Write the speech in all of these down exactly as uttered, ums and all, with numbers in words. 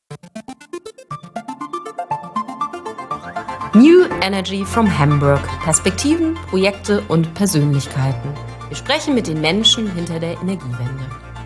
New Energy from Hamburg. Perspektiven, Projekte und Persönlichkeiten. Wir sprechen mit den Menschen hinter der Energiewende.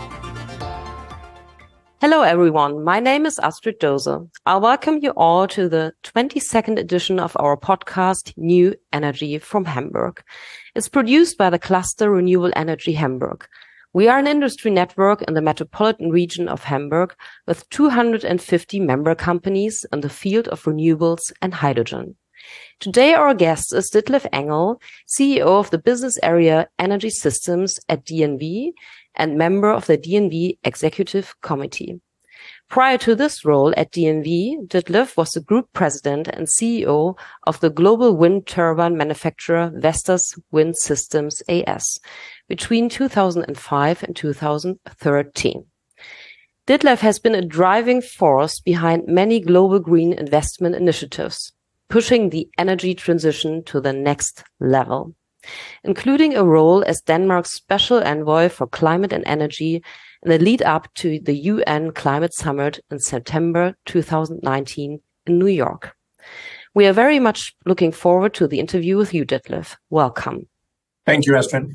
Hello everyone, my name is Astrid Dose. I welcome you all to the twenty-second edition of our podcast, New Energy from Hamburg. It's produced by the cluster Renewable Energy Hamburg. We are an industry network in the metropolitan region of Hamburg with two hundred fifty member companies in the field of renewables and hydrogen. Today our guest is Ditlev Engel, C E O of the business area Energy Systems at D N V and member of the D N V Executive Committee. Prior to this role at D N V, Ditlev was the group president and C E O of the global wind turbine manufacturer Vestas Wind Systems A S between two thousand five and two thousand thirteen. Ditlev has been a driving force behind many global green investment initiatives, pushing the energy transition to the next level, including a role as Denmark's special envoy for climate and energy in the lead up to the U N Climate Summit in September two thousand nineteen in New York. We are very much looking forward to the interview with you, Ditlev. Welcome. Thank you, Astrid.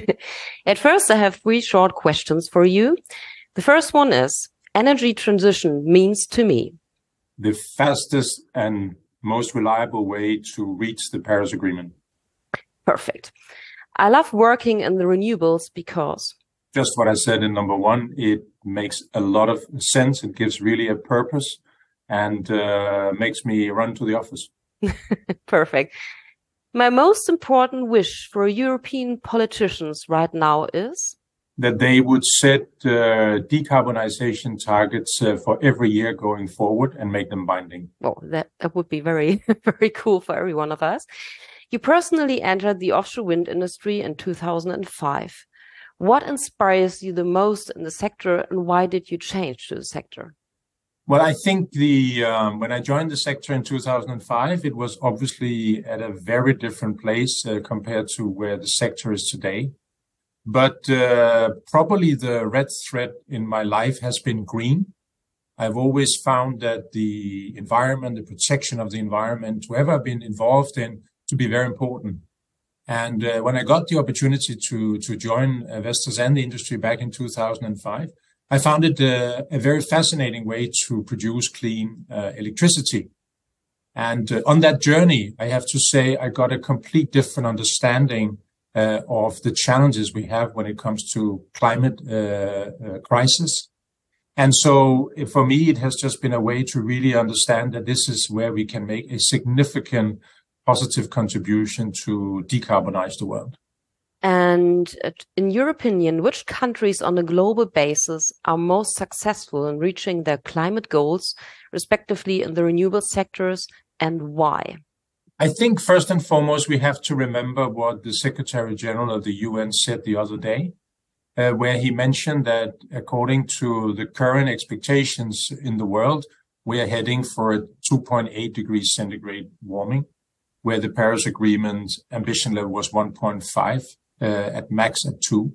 At first, I have three short questions for you. The first one is, energy transition means to me? The fastest and most reliable way to reach the Paris Agreement. Perfect. I love working in the renewables because... Just what I said in number one, it makes a lot of sense. It gives really a purpose and uh, makes me run to the office. Perfect. My most important wish for European politicians right now is? That they would set uh, decarbonization targets uh, for every year going forward and make them binding. Oh, that, that would be very, very cool for every one of us. You personally entered the offshore wind industry in two thousand five. What inspires you the most in the sector and why did you change to the sector? Well, I think the um, when I joined the sector in two thousand five, it was obviously at a very different place uh, compared to where the sector is today. But uh, probably the red thread in my life has been green. I've always found that the environment, the protection of the environment, whoever I've been involved in, to be very important. And uh, when I got the opportunity to to join uh, Vestas and the industry back in two thousand five, I found it uh, a very fascinating way to produce clean uh, electricity. And uh, on that journey, I have to say I got a complete different understanding uh, of the challenges we have when it comes to climate uh, uh, crisis. And so for me, it has just been a way to really understand that this is where we can make a significant positive contribution to decarbonize the world. And in your opinion, which countries on a global basis are most successful in reaching their climate goals, respectively in the renewable sectors, and why? I think first and foremost, we have to remember what the Secretary General of the U N said the other day, uh, where he mentioned that according to the current expectations in the world, we are heading for a two point eight degrees centigrade warming, where the Paris Agreement ambition level was one point five, uh, at max at two.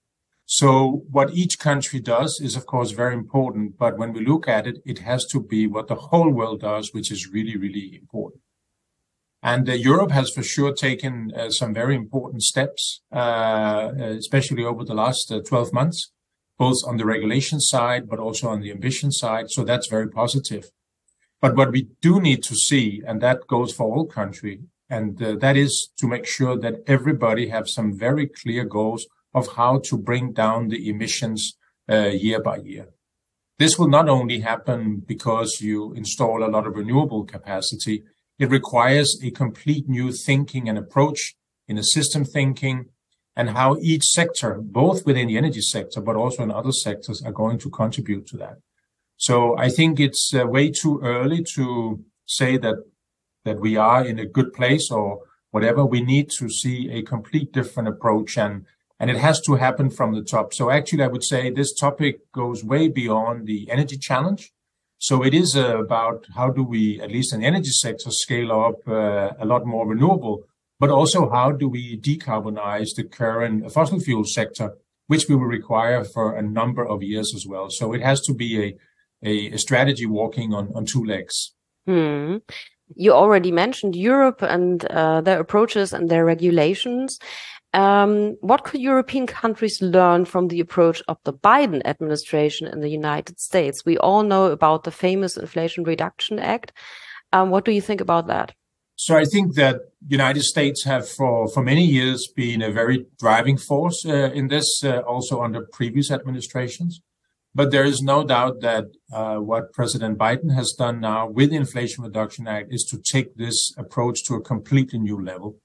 So what each country does is, of course, very important. But when we look at it, it has to be what the whole world does, which is really, really important. And uh, Europe has for sure taken uh, some very important steps, uh, especially over the last uh, twelve months, both on the regulation side, but also on the ambition side. So that's very positive. But what we do need to see, and that goes for all countries, and uh, that is to make sure that everybody have some very clear goals of how to bring down the emissions uh, year by year. This will not only happen because you install a lot of renewable capacity. It requires a complete new thinking and approach in a system thinking and how each sector, both within the energy sector, but also in other sectors, are going to contribute to that. So I think it's uh, way too early to say that that we are in a good place or whatever. We need to see a complete different approach, and and it has to happen from the top. So actually, I would say this topic goes way beyond the energy challenge. So it is uh, about how do we, at least in the energy sector, scale up uh, a lot more renewable, but also how do we decarbonize the current fossil fuel sector, which we will require for a number of years as well. So it has to be a a, a strategy walking on, on two legs. Hmm. You already mentioned Europe and uh, their approaches and their regulations. Um, what could European countries learn from the approach of the Biden administration in the United States? We all know about the famous Inflation Reduction Act. Um, what do you think about that? So I think that United States have for, for many years been a very driving force uh, in this, uh, also under previous administrations. But there is no doubt that uh, what President Biden has done now with the Inflation Reduction Act is to take this approach to a completely new level.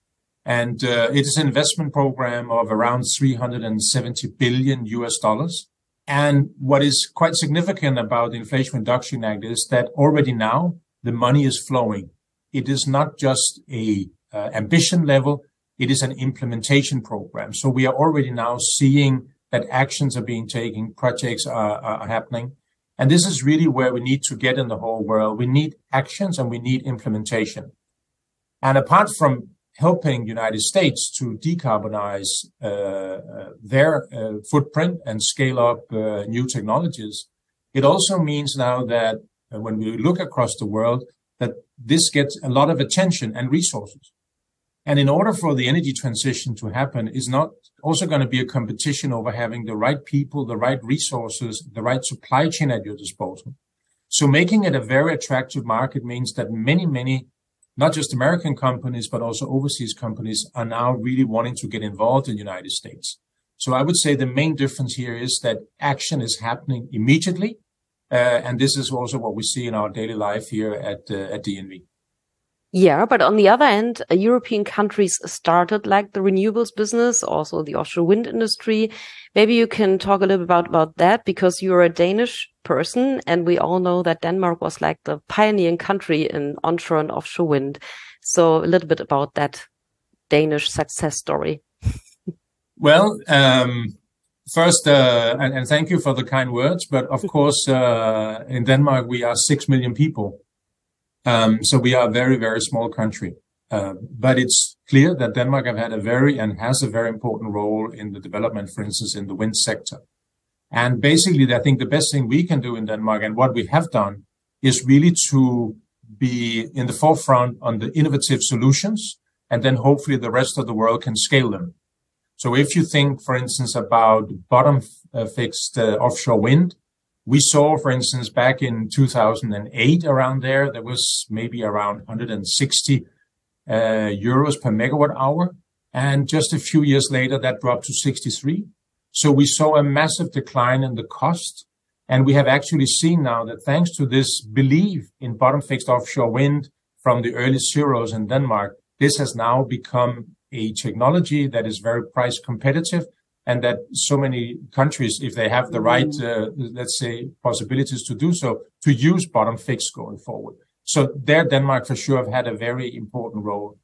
And uh, it is an investment program of around three hundred seventy billion U S dollars. And what is quite significant about the Inflation Reduction Act is that already now the money is flowing. It is not just a uh, ambition level. It is an implementation program. So we are already now seeing that actions are being taken, projects are, are happening. And this is really where we need to get in the whole world. We need actions and we need implementation. And apart from helping United States to decarbonize uh, uh, their uh, footprint and scale up uh, new technologies, it also means now that uh, when we look across the world, that this gets a lot of attention and resources. And in order for the energy transition to happen, is not also going to be a competition over having the right people, the right resources, the right supply chain at your disposal. So making it a very attractive market means that many, many, not just American companies, but also overseas companies are now really wanting to get involved in the United States. So I would say the main difference here is that action is happening immediately. Uh, and this is also what we see in our daily life here at, uh, at D N V. Yeah, but on the other hand, uh, European countries started like the renewables business, also the offshore wind industry. Maybe you can talk a little bit about, about that, because you're a Danish person and we all know that Denmark was like the pioneering country in onshore and offshore wind. So a little bit about that Danish success story. Well, um, first, uh, and, and thank you for the kind words, but of course, uh, in Denmark, we are six million people. Um, so we are a very, very small country. Uh, but it's clear that Denmark have had a very and has a very important role in the development, for instance, in the wind sector. And basically, I think the best thing we can do in Denmark and what we have done is really to be in the forefront on the innovative solutions, and then hopefully the rest of the world can scale them. So if you think, for instance, about bottom uh, fixed uh, offshore wind, we saw, for instance, back in two thousand eight, around there, there was maybe around one hundred sixty uh, euros per megawatt hour. And just a few years later, that dropped to sixty-three. So we saw a massive decline in the cost. And we have actually seen now that thanks to this belief in bottom fixed offshore wind from the early zeros in Denmark, this has now become a technology that is very price competitive. And that so many countries, if they have the right, uh, let's say, possibilities to do so, to use bottom fixed going forward. So there, Denmark for sure have had a very important role.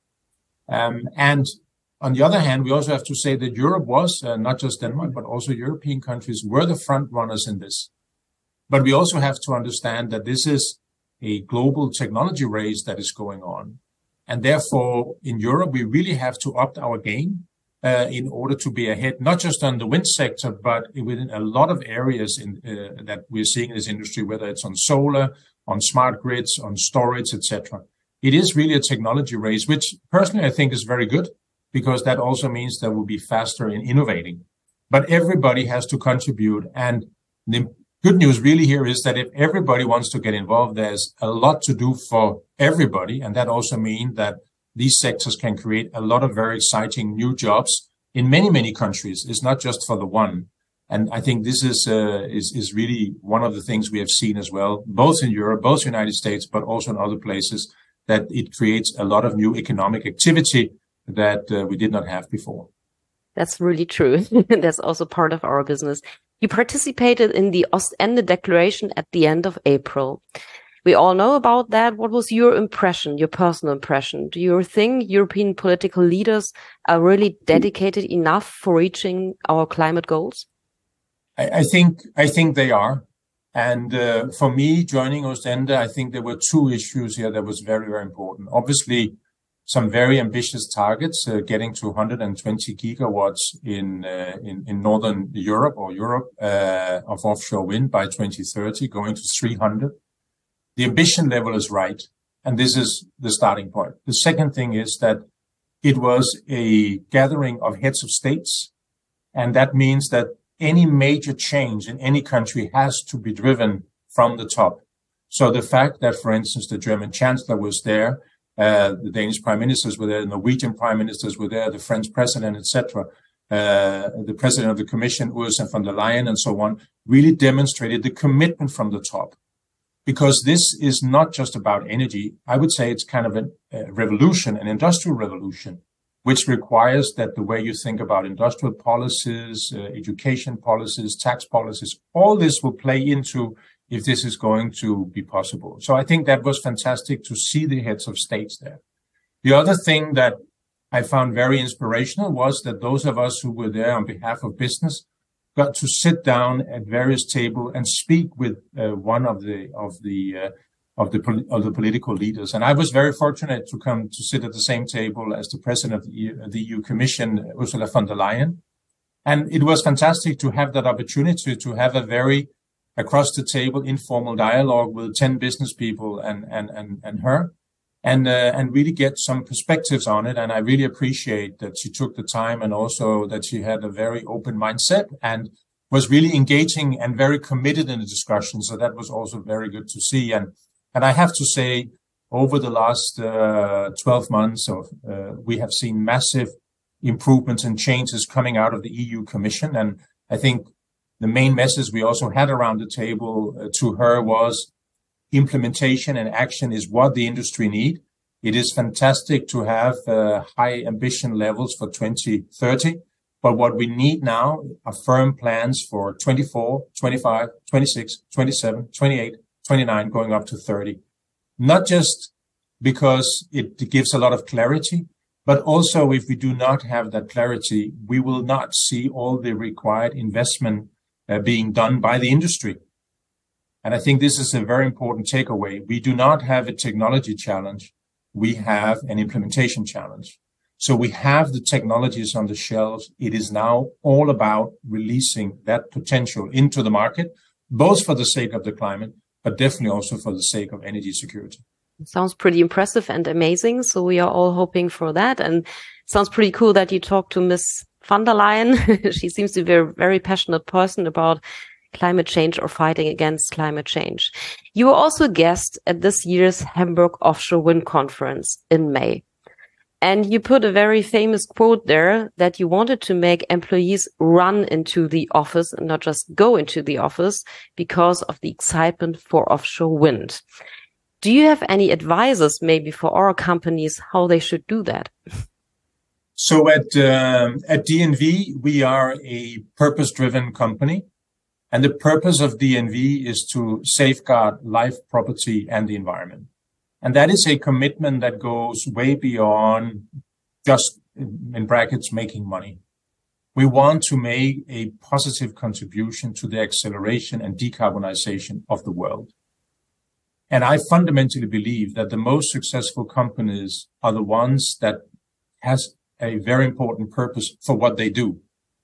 Um, and on the other hand, we also have to say that Europe was, uh, not just Denmark, but also European countries were the front runners in this. But we also have to understand that this is a global technology race that is going on. And therefore, in Europe, we really have to up our game. Uh, in order to be ahead, not just on the wind sector, but within a lot of areas in, uh, that we're seeing in this industry, whether it's on solar, on smart grids, on storage, et cetera. It is really a technology race, which personally I think is very good, because that also means that we'll be faster in innovating. But everybody has to contribute. And the good news really here is that if everybody wants to get involved, there's a lot to do for everybody. And that also means that these sectors can create a lot of very exciting new jobs in many, many countries. It's not just for the one. And I think this is, uh, is, is really one of the things we have seen as well, both in Europe, both in the United States, but also in other places, that it creates a lot of new economic activity that uh, we did not have before. That's really true. That's also part of our business. You participated in the Ostende Declaration at the end of April. We all know about that. What was your impression, your personal impression? Do you think European political leaders are really dedicated enough for reaching our climate goals? I, I think I think they are. And uh, for me, joining Ostende, I think there were two issues here that was very, very important. Obviously, some very ambitious targets, uh, getting to one hundred twenty gigawatts in, uh, in, in Northern Europe or Europe, uh, of offshore wind by twenty thirty, going to three hundred. The ambition level is right. And this is the starting point. The second thing is that it was a gathering of heads of states. And that means that any major change in any country has to be driven from the top. So the fact that, for instance, the German chancellor was there, uh, the Danish prime ministers were there, the Norwegian prime ministers were there, the French president, et cetera, uh, the president of the commission, Ursula von der Leyen, and so on, really demonstrated the commitment from the top. Because this is not just about energy. I would say it's kind of a, a revolution, an industrial revolution, which requires that the way you think about industrial policies, uh, education policies, tax policies, all this will play into if this is going to be possible. So I think that was fantastic to see the heads of states there. The other thing that I found very inspirational was that those of us who were there on behalf of business got to sit down at various tables and speak with uh, one of the of the uh, of the of the political leaders. And I was very fortunate to come to sit at the same table as the president of the E U, the E U Commission, Ursula von der Leyen. And it was fantastic to have that opportunity to have a very across the table informal dialogue with ten business people and and and, and her, and uh, and really get some perspectives on it. And I really appreciate that she took the time, and also that she had a very open mindset and was really engaging and very committed in the discussion. So that was also very good to see. And and I have to say, over the last uh, twelve months, of, uh, we have seen massive improvements and changes coming out of the E U Commission. And I think the main message we also had around the table uh, to her was implementation and action is what the industry need. It is fantastic to have uh, high ambition levels for twenty thirty, but what we need now are firm plans for twenty-four, twenty-five, twenty-six, twenty-seven, twenty-eight, twenty-nine, going up to thirty. Not just because it gives a lot of clarity, but also if we do not have that clarity, we will not see all the required investment uh, being done by the industry. And I think this is a very important takeaway. We do not have a technology challenge. We have an implementation challenge. So we have the technologies on the shelves. It is now all about releasing that potential into the market, both for the sake of the climate, but definitely also for the sake of energy security. It sounds pretty impressive and amazing. So we are all hoping for that. And it sounds pretty cool that you talked to Miss von der Leyen. She seems to be a very passionate person about climate change or fighting against climate change. You were also a guest at this year's Hamburg Offshore Wind Conference in May. And you put a very famous quote there that you wanted to make employees run into the office and not just go into the office because of the excitement for offshore wind. Do you have any advices maybe for our companies how they should do that? So at uh, at D N V, we are a purpose-driven company. And the purpose of D N V is to safeguard life, property, and the environment. And that is a commitment that goes way beyond just, in brackets, making money. We want to make a positive contribution to the acceleration and decarbonization of the world. And I fundamentally believe that the most successful companies are the ones that has a very important purpose for what they do.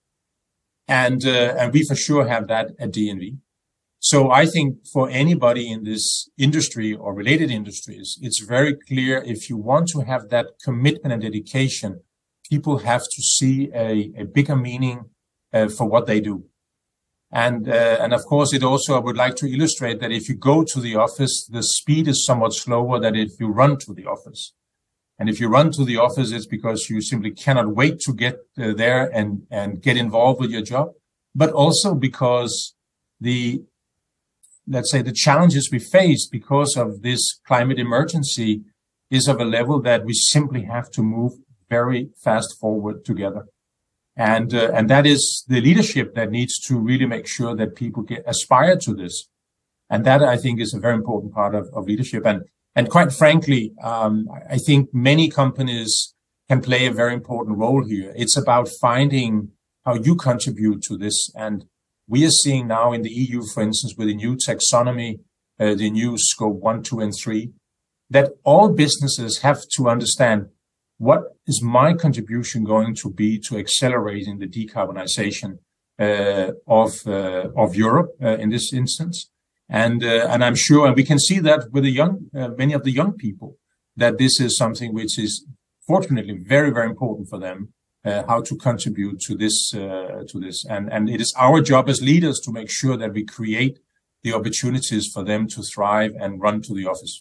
And, uh, and we for sure have that at D N V. So I think for anybody in this industry or related industries, it's very clear if you want to have that commitment and dedication, people have to see a, a bigger meaning uh, for what they do. And, uh, and of course, it also, I would like to illustrate that if you go to the office, the speed is somewhat slower than if you run to the office. And if you run to the office, it's because you simply cannot wait to get uh, there and, and get involved with your job, but also because the, let's say, the challenges we face because of this climate emergency is of a level that we simply have to move very fast forward together. And, uh, and that is the leadership that needs to really make sure that people get aspire to this. And that, I think, is a very important part of, of leadership. And, and quite frankly, um, I think many companies can play a very important role here. It's about finding how you contribute to this. And we are seeing now in the E U, for instance, with the new taxonomy, uh, the new scope one, two, and three, that all businesses have to understand what is my contribution going to be to accelerating the decarbonization uh, of uh, of Europe uh, in this instance? And uh, and I'm sure, and we can see that with the young, uh, many of the young people, that this is something which is fortunately very, very important for them, uh, how to contribute to this, uh, to this. And, and it is our job as leaders to make sure that we create the opportunities for them to thrive and run to the office.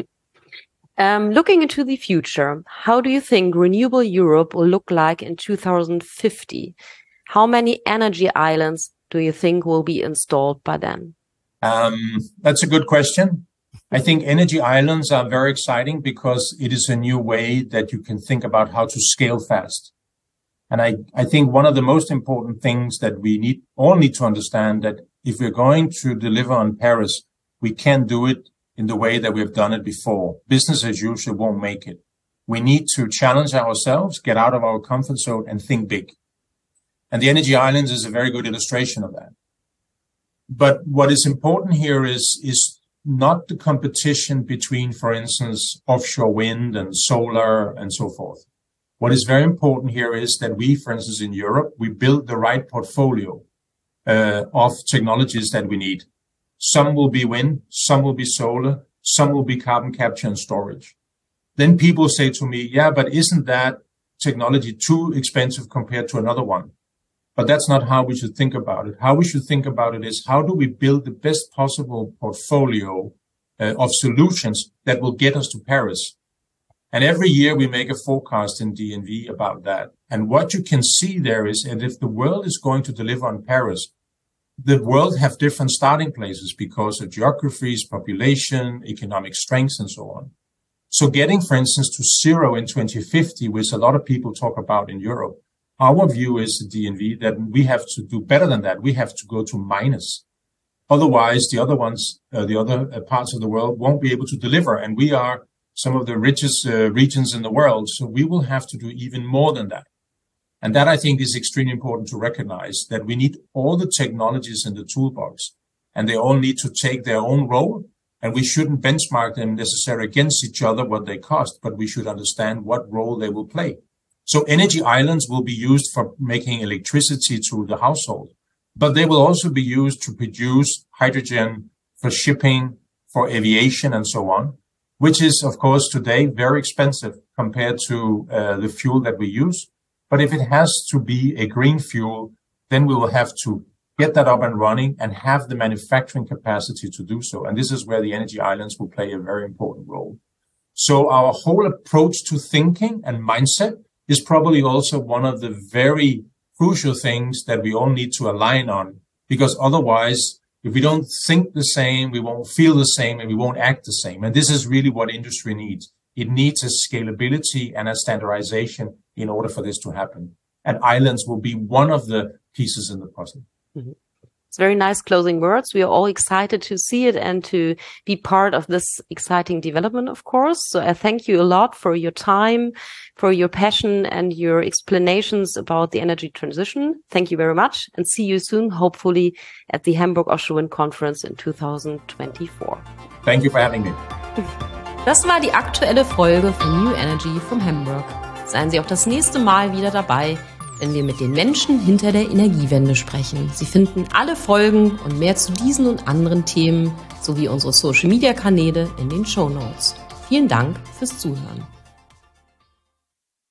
um, looking into the future, how do you think renewable Europe will look like in two thousand fifty? How many energy islands do you think will be installed by then? Um, that's a good question. I think energy islands are very exciting because it is a new way that you can think about how to scale fast. And I, I think one of the most important things that we need, all need to understand that if we're going to deliver on Paris, we can't do it in the way that we've done it before. Business as usual won't make it. We need to challenge ourselves, get out of our comfort zone and think big. And the energy islands is a very good illustration of that. But what is important here is, is not the competition between, for instance, offshore wind and solar and so forth. What is very important here is that we, for instance, in Europe, we build the right portfolio uh, of technologies that we need. Some will be wind, some will be solar, some will be carbon capture and storage. Then people say to me, yeah, but isn't that technology too expensive compared to another one? But that's not how we should think about it. How we should think about it is, how do we build the best possible portfolio uh, of solutions that will get us to Paris? And every year we make a forecast in D N V about that. And what you can see there is that if the world is going to deliver on Paris, the world have different starting places because of geographies, population, economic strengths, and so on. So getting, for instance, to zero in twenty fifty, which a lot of people talk about in Europe, our view is at D N V that we have to do better than that. We have to go to minus. Otherwise, the other ones, uh, the other uh, parts of the world won't be able to deliver. And we are some of the richest uh, regions in the world. So we will have to do even more than that. And that, I think, is extremely important to recognize, that we need all the technologies in the toolbox, and they all need to take their own role. And we shouldn't benchmark them necessarily against each other, what they cost, but we should understand what role they will play. So energy islands will be used for making electricity to the household, but they will also be used to produce hydrogen for shipping, for aviation, and so on, which is, of course, today very expensive compared to uh, the fuel that we use. But if it has to be a green fuel, then we will have to get that up and running and have the manufacturing capacity to do so. And this is where the energy islands will play a very important role. So our whole approach to thinking and mindset is probably also one of the very crucial things that we all need to align on, because otherwise, if we don't think the same, we won't feel the same, and we won't act the same. And this is really what industry needs. It needs a scalability and a standardization in order for this to happen. And islands will be one of the pieces in the puzzle. Mm-hmm. It's very nice closing words. We are all excited to see it and to be part of this exciting development, of course. So I thank you a lot for your time, for your passion and your explanations about the energy transition. Thank you very much, and see you soon, hopefully at the Hamburg Offshore Wind Conference in twenty twenty-four. Thank you for having me. Das war die aktuelle Folge von New Energy from Hamburg. Seien Sie auch das nächste Mal wieder dabei, wenn wir mit den Menschen hinter der Energiewende sprechen. Sie finden alle Folgen und mehr zu diesen und anderen Themen sowie unsere Social-Media-Kanäle in den Shownotes. Vielen Dank fürs Zuhören.